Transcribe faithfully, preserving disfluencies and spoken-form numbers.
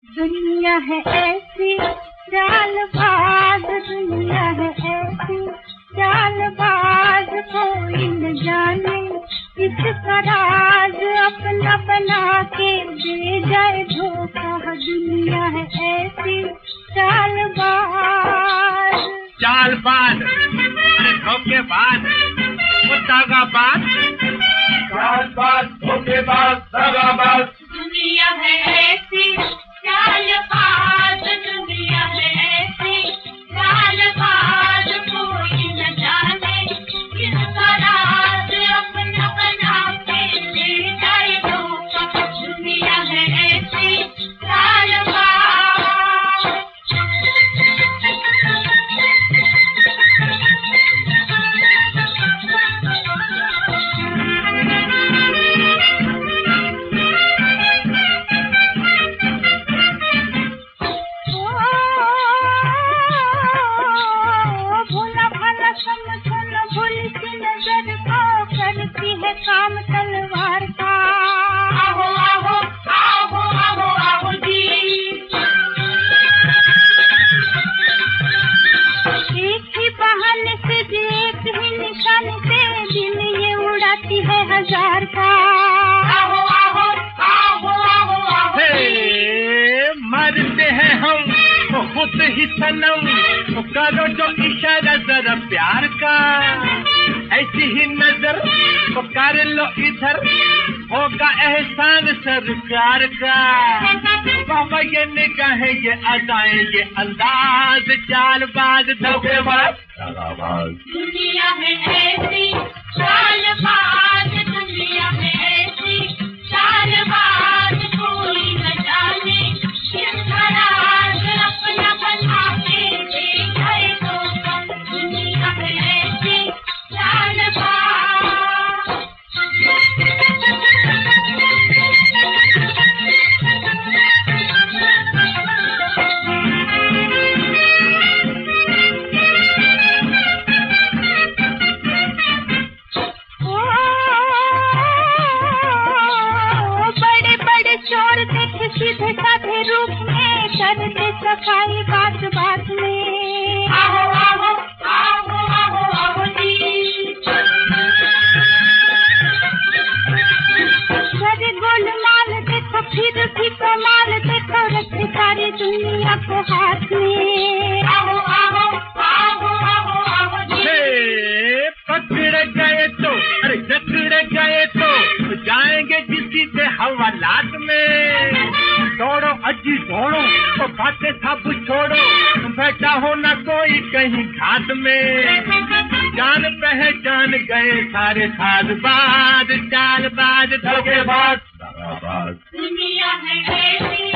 दुनिया है ऐसी चालबाज, दुनिया है ऐसी चालबाज, कोई न जाने इसका राज, अपना बना के दे जाए धोखा। दुनिया है ऐसी चालबाज। चालबाज, अरे धोखेबाज, वो दगाबाज। चालबाज, धोखेबाज, दगाबाज। दुनिया है ऐसी चालबाज, दुनिया है ऐसी चालबाज, कोई न जाने किसका राज, अपना बना के ले जाए धोखा। दुनिया है ऐसी चालबाज। काम तलवार का आहो आहो आहो आहो आहो जी, एक ही बहाने से एक ही निशान से दिल ये उड़ाती है हजार का। आहो आहो आहो आहो आहो हे, मरते हैं हम तो खुद ही सनम, तो करो जो इशारा जरा प्यार का, ऐसी ही नजर तो कर लो इधर, होगा एहसान सरकार का। बाबा ये निगाहें, ये अदाएं, ये अंदाज, चालबाज, धोखेबाज, दगाबाज। दुनिया है ऐसी चालबाज, दुनिया है ऐसी चालबाज, कोई न जाने किसका राज, अपना बना के दे जाए धोखा। दुनिया है ऐसी चालबाज। चोर देखे सीधे साधे रूप में, करते सफाई बात बात में। आहो आहो आहो आहो आहो जी, करे गोलमाल देखो फिर भी कमाल देखो, रखे सारी दुनिया को हाथ में। आहो आहो आहो आहो आहो जी, पकड़ गए तो अरे जकड़ गए तो जाएंगे किसी से हवालात में। दौड़ो अजी दौड़ो तो बातें सब छोड़ो, बैठा हो न कोई कहीं घाट में। जान पहचान गए सारे साजबाज, चालबाज, धोखेबाज, दगाबाज। दुनिया है ऐसी